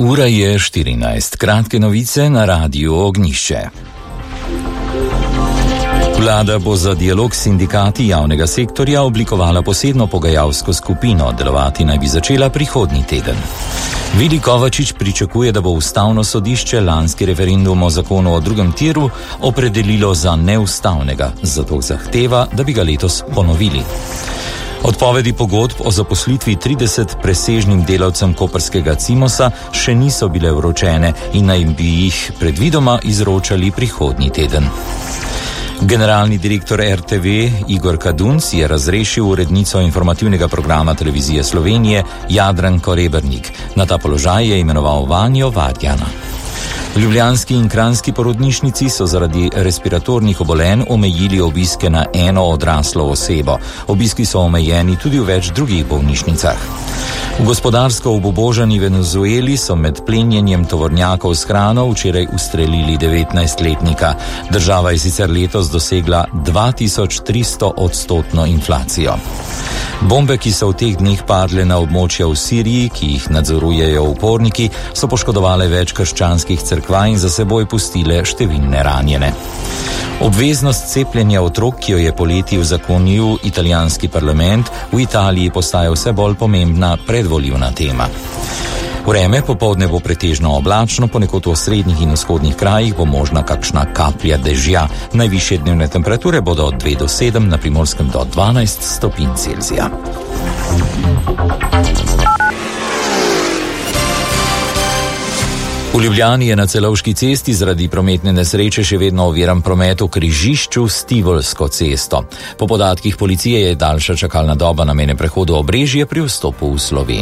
Ura je 14. Kratke novice na Radiu Ognjišče. Vlada bo za dialog s sindikati javnega sektorja oblikovala posebno pogajalsko skupino, delovati naj bi začela prihodnji teden. Vili Kovačič pričakuje, da bo ustavno sodišče lanski referendum o zakonu o drugem tiru opredelilo za neustavnega, zato zahteva, da bi ga letos ponovili. Odpovedi pogodb o zaposlitvi 30 presežnim delavcem koprskega Cimosa še niso bile vročene in naj bi jih predvidoma izročali prihodnji teden. Generalni direktor RTV Igor Kadunc je razrešil urednico informativnega programa Televizije Slovenije Jadranko Rebernik. Na ta položaj je imenoval Vanjo Varjana. V ljubljanski in kranjski porodnišnici so zaradi respiratornih obolenj omejili obiske na eno odraslo osebo. Obiski so omejeni tudi v več drugih bolnišnicah. V gospodarsko obubožani Venezueli so med plenjenjem tovornjakov s hrano včeraj ustrelili 19-letnika. Država je sicer letos dosegla 2300% inflacijo. Bombe, ki so v teh dneh padle na območja v Siriji, ki jih nadzorujejo uporniki, so poškodovale več krščanskih cerkva in za seboj pustile številne ranjene. Obveznost cepljenja otrok, ki jo je poleti uzakonil italijanski parlament, v Italiji postaja vse bolj pomembna predvolilna tema. Vreme popoldne bo pretežno oblačno, ponekod v osrednjih in vzhodnih krajih bo možna kakšna kaplja dežja. Najvišje dnevne temperature bodo od 2 do 7, na Primorskem do 12 stopinj Celzija. V Ljubljani je na Celovški cesti zaradi prometne nesreče še vedno oviran promet v križišču s Tivolsko cesto. Po podatkih policije je daljša čakalna doba na mejnem prehodu Obrežje pri vstopu v Slovenijo.